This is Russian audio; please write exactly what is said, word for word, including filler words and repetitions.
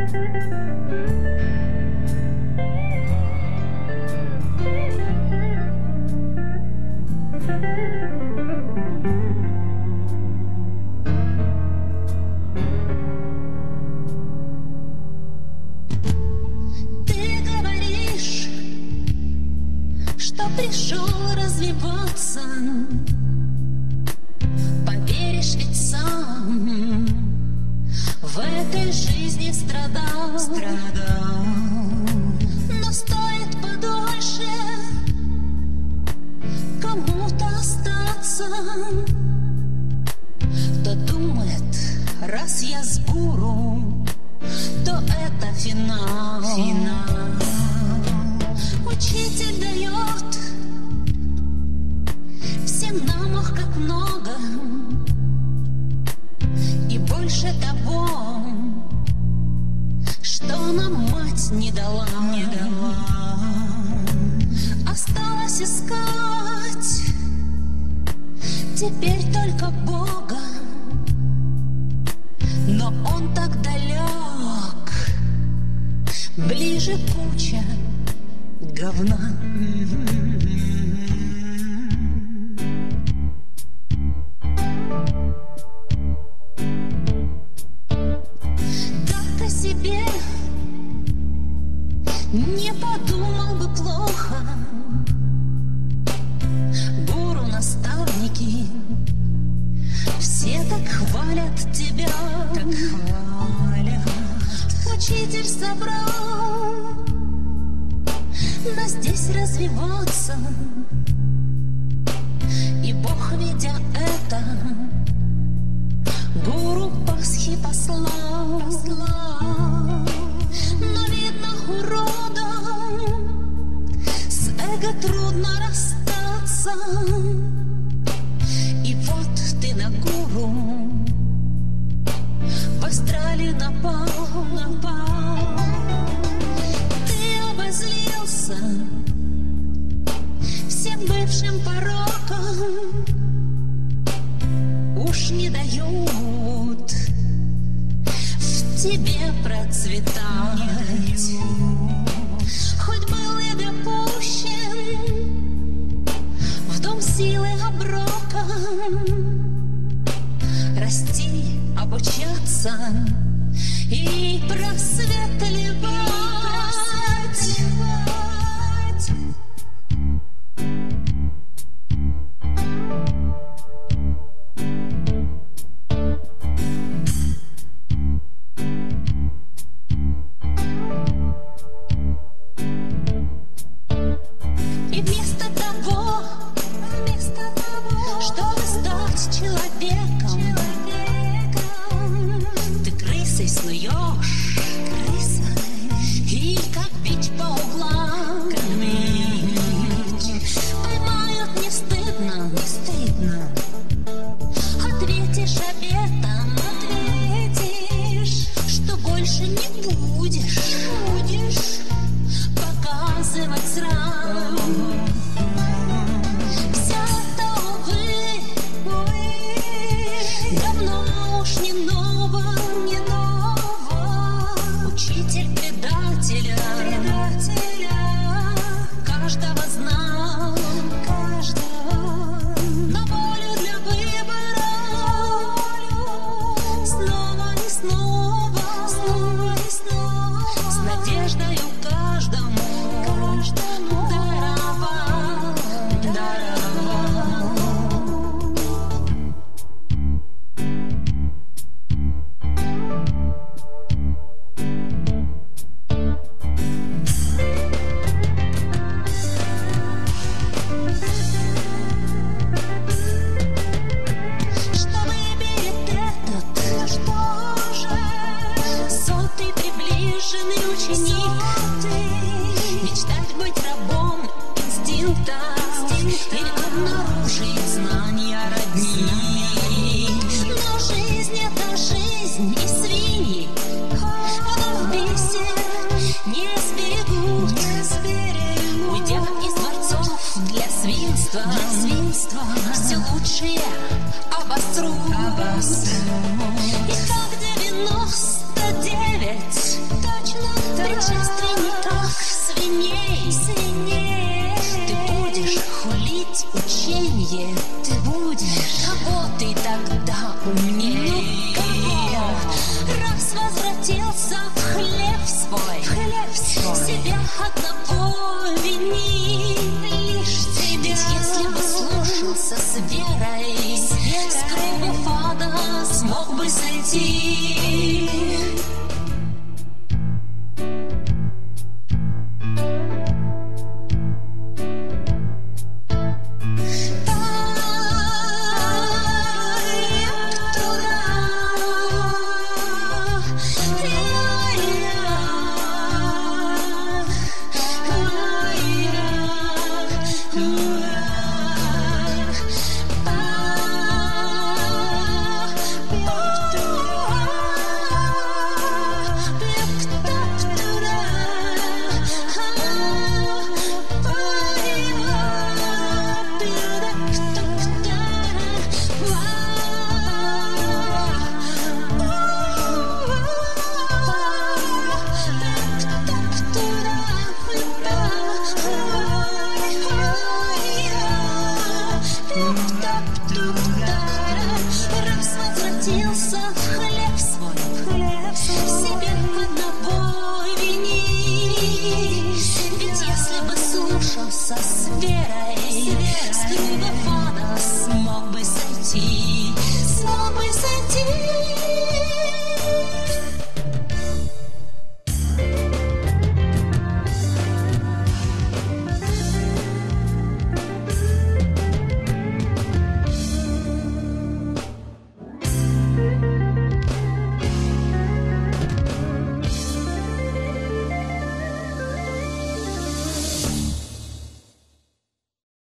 Пришел развиваться, поверишь, ведь сам в этой жизни страдал, страдал. Но стоит подольше кому-то остаться, кто думает, раз я с гуру, то это финал, финал. Учитель дает всем нам, ох, как много, и больше того, что нам мать не дала, не дала. Осталось искать теперь только Бога, но Он так далек, ближе куча говна. Так о себе не подумал бы плохо. Гуру, наставники, все так хвалят тебя, так хвалят. Учитель собрал нас здесь развиваться, и Бог, видя это, гуру Пасхи послал. Но видно уродом с эго трудно расстаться, и вот ты на гуру в астрале напал, напал. Всем бывшим порокам уж не дают в тебе процветать. Хоть был и допущен в дом силы оброка, расти, обучаться и просвет ливать. И вместо того, вместо того, чтобы стать человеком, человеком, ты крысой снуешь, крысой, и как бить по углам, как бить. Поймают, не стыдно, не стыдно. Ответишь обетом, ответишь, что больше не будешь, будешь показывать срам. Все это, увы, увы, давно уж не ново, не ново. Учитель предателя, предателя, каждого знал, каждого. Но волю для выбора, снова и снова, снова и снова, с надеждою каждому, каждому даровал, даровал. Что выберет этот, ну что же, сотый приближенный ученик, мечтать быть рабом инстинкта или обнаружить знания родни. Но жизнь — это жизнь, и свиньи в бисер не сберегут, не сберегут. Уйдя из дворцов для свинства, для свинства, все лучшее обосрут, обосрут. И как девяносто девять точно так. Предшественников свиней, свиней. Ты будешь хвалить ученье, ты будешь. Кого ты тогда умнее?